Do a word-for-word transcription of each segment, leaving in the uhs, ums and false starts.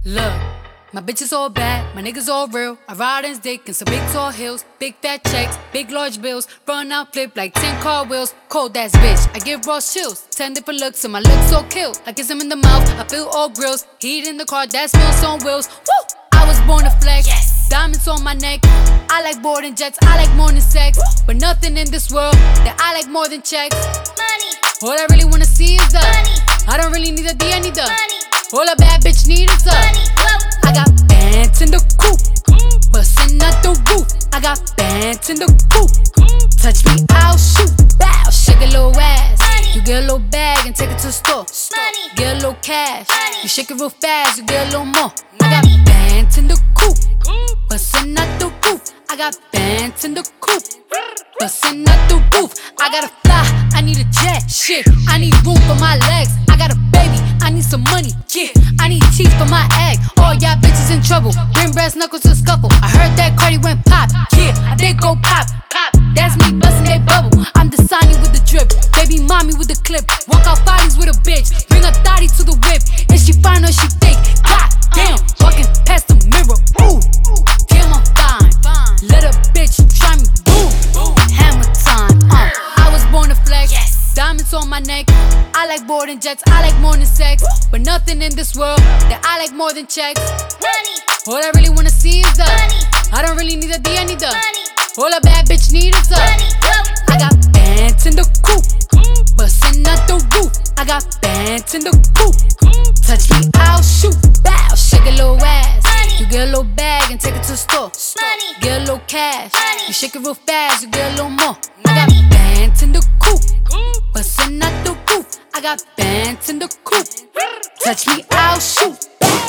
Look, my bitch is all bad, my niggas all real. I ride in dick in some big tall hills, big fat checks, big large bills. Run out, flip like ten car wheels. Cold ass bitch, I give raw chills. Ten different looks and my lips so kill. I kiss him in the mouth, I feel all grills. Heat in the car, that smells on wheels. Woo! I was born to flex, yes. Diamonds on my neck. I like boarding jets, I like more than sex. Woo! But nothing in this world that I like more than checks. Money. All I really wanna see is the money. I don't really need a D, I need the money. All a bad bitch need is a money. I got bands in the coupe, bustin' out the roof. I got bands in the coupe. Touch me, I'll shoot. Bow, shake a little ass. Money. You get a little bag and take it to the store. Money. Get a little cash. Money. You shake it real fast, you get a little more. Money. I got bands in the coupe, bustin' out the roof. I got bands in the coupe, bustin' out the roof. I gotta fly, I need a jet. Shit, I need room for my legs. I got a baby, I need some money. Yeah, I need teeth for my egg. All y'all bitches in trouble, bring brass knuckles to the scuffle. I heard that Cardi went pop. Yeah, I did go pop, pop. That's me bustin' that bubble. I'm the Sonny with the drip, baby mommy with the clip. Walk out bodies with a bitch, bring a thotty to the whip. And she fine or she fake. God damn, walking past the mirror. Ooh, damn I'm fine. Let a bitch try me. Boom, hammer time. Uh, I was born to flex. Yes. Diamonds on my neck. I like boarding jets. I like more than sex. But nothing in this world that I like more than checks. Money. All I really wanna see is the money. I don't really need a D, I need the money. All a bad bitch need is the money. I got bands in the coupe, bustin' out the roof. I got bands in the coupe. Touch me, I'll shoot. Bow, shake a little ass. Money. You get a little bag and take it to the store. Money. Get a little cash. Money. You shake it real fast, you get a little more. Money. I got bands in the coupe, bustin' out the roof. I got bands in the coupe. Touch me, I'll shoot.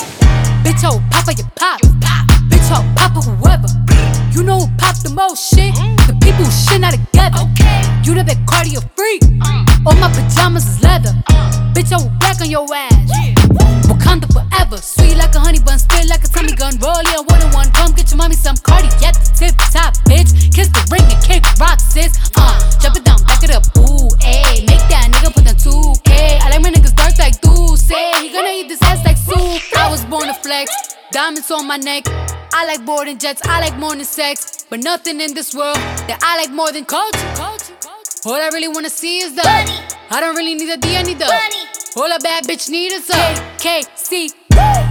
Bitch, oh, papa, you pop. Bitch, oh, papa, whoever. You know who pop the most shit? The people who shit not together. You know that cardio freak. All my pajamas is leather. Bitch, I will back on your ass. Wakanda forever. Sweet like a honey bun, spit like a Tommy gun. Roll in one on one. Come get your mommy some Cardi at the tip top, bitch. Kiss the ring and kick rock, sis. Uh, jump it down, back it up. Ooh, ayy. Make that nigga put the two K. I like my niggas dark like do say. He gonna eat this ass like soup. I was born to flex. Diamonds on my neck. I like boarding jets. I like more than sex. But nothing in this world that I like more than culture. All I really wanna see is the money. I don't really need a D, I need the money. All a bad bitch need is a K K C.